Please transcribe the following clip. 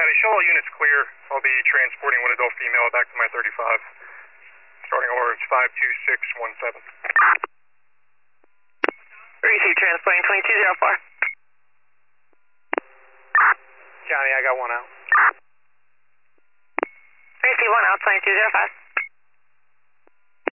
County, show all units clear. I'll be transporting one adult female back to my 35. Starting orders 52617. Receive transporting 2204. County, I got one out. Receive one out 2205.